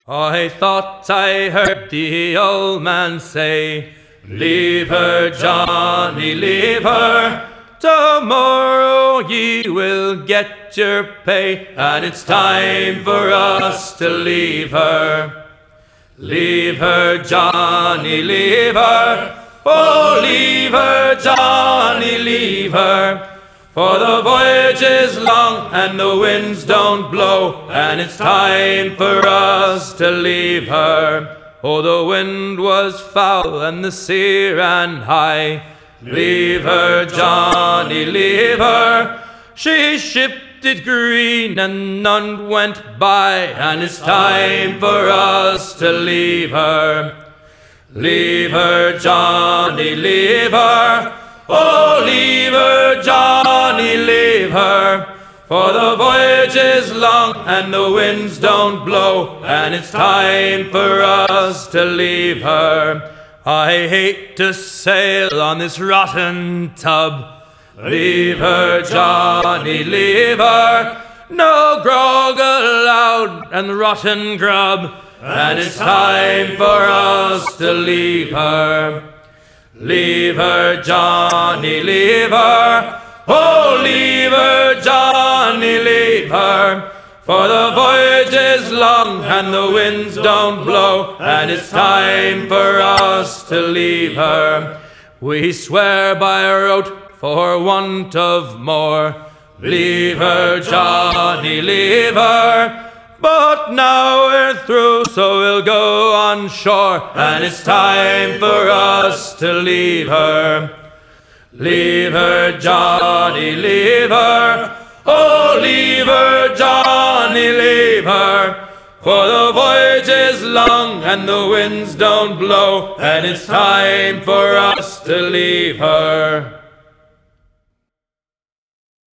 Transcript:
I thought I heard the old man say, "Leave her, Johnny, leave her. Tomorrow ye will get your pay, and it's time for us to leave her. Leave her, Johnny, leave her. Oh, leave her, Johnny, leave her. For the voyage is long and the winds don't blow, and it's time for us to leave her." Oh, the wind was foul and the sea ran high. Leave her, Johnny, leave her. She shipped it green and none went by, and it's time for us to leave her. Leave her, Johnny, leave her. Oh, leave her, Johnny, leave her. For the voyage is long and the winds don't blow, and it's time for us to leave her. I hate to sail on this rotten tub. Leave her, Johnny, leave her. No grog allowed and rotten grub, and it's time for us to leave her. Leave her, Johnny, leave her. Oh, leave her, Johnny, leave her. For the voyage is long and the winds don't blow, and it's time for us to leave her. We swear by our oath for want of more. Leave her, Johnny, leave her. But now we're through, so we'll go on shore, and it's time for us to leave her. Leave her, Johnny, leave her. Oh, leave her, Johnny, leave her. For the voyage is long and the winds don't blow, and it's time for us to leave her.